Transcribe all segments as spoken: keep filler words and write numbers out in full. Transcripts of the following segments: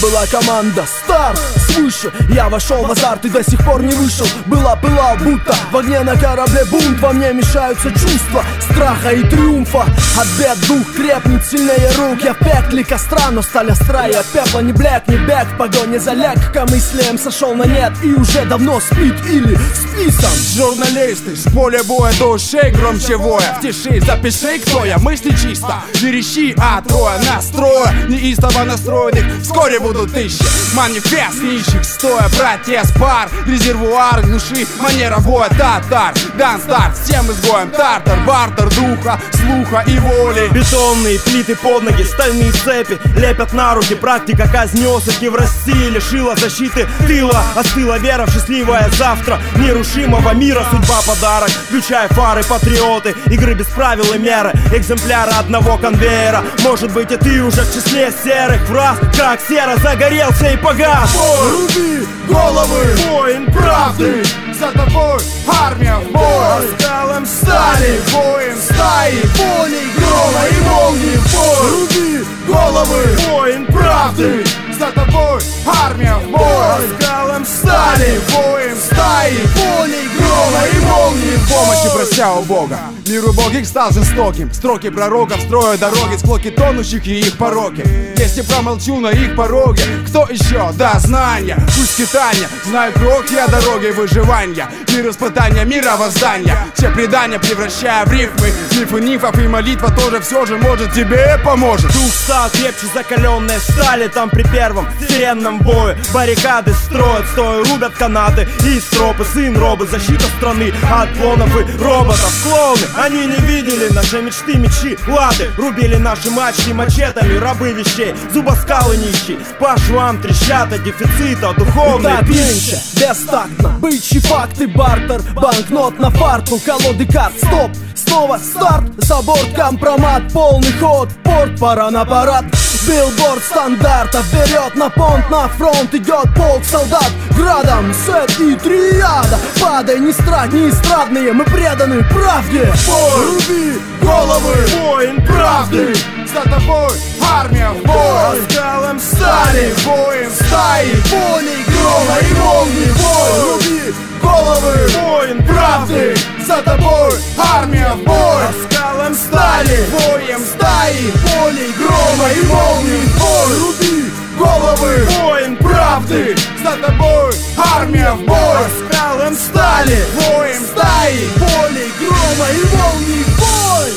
была команда старт. Свыше я вошел в азарт и до сих пор не вышел. Была пылал, будто в огне на корабле бунт. Во мне мешаются чувства страха и триумфа. От бед дух крепнет сильнее рук. Я в пекле костра, но сталь остра. Я пепла не блек, не бег, в погоне за легкомыслием сошел на нет и уже давно спит или списан. Журналисты с поля боя до ушей громче воя. В тиши запиши, кто я, мысли чисто. Верещи, а трое настроя неистово настроенных вскоре будут тысячи. Манифест нищих стоя, протест, пар, резервуар, глуши, манера боя, татар. Дан старт всем изгоем, тартар, бартер духа, слуха и воли. Бетонные плиты под ноги, стальные цепи лепят на руки. Практика казни осыпи в России лишила защиты тыла. Остыла вера в счастливое завтра нерушимого мира. Судьба подарок, включая фары, патриоты, игры без правил и меры, экземпляры одного конвейера. Может быть и ты уже в числе серых фраз, как сера загорелся и погас. Руби головы, воин правды, за тобой армия в бой. Оскалом стали, воин стаи, Волей грома и молнии в бой. руби головы, воин правды, за тобой армия в бой. оскалом стали, Воин стаи, Волей грома и молнии в бой. помощи прося у Бога. Мир убогих стал жестоким. Строки пророков строят дороги, склоки тонущих и их пороки. Если промолчу на их пороге, кто еще? Да, знания, пусть скитания. Знаю крок я дороги выживания. Мир испытания, мировоздания. Все предания превращая в рифмы. Мифы, нифов и молитва тоже все же может тебе поможет. дух стал крепче закаленной стали. Там при первом сиренном бою баррикады строят, стоя рубят канаты и стропы. Сын робы, защита страны от клонов и роботов. Клоуны, они не видели наши мечты, мечи, лады. Рубили наши мачты мачетами, рабы вещей, зубоскалы нищие. По швам трещат от дефицита духовной Так пищи. меньше, бестактно, бычьи факты, бартер, банкнот на фарту, колоды карт, стоп, снова старт, за борт компромат, полный ход, порт, пора на парад. Билборд стандарта, вперед на понт, на фронт идет полк солдат. Градом, сет и триада, падай, не страд, не эстрадные, мы преданы правде. Руби головы, Воин правды, за тобой армия в бой. оскалом стали, Воин стаи, Волей грома и молнии в бой. руби головы, воин правды, за тобой армия в бой. оскалом стали, Воем стаи, Волей грома и молнии в бой. руби головы, воин правды, за тобой армия в бой. оскалом стали, Воем стаи, Волей грома и молнии в бой.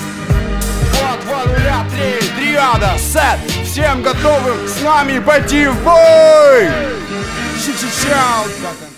вот два нуля три, триада, сет. Всем готовым с нами пойти в бой. Чичичал.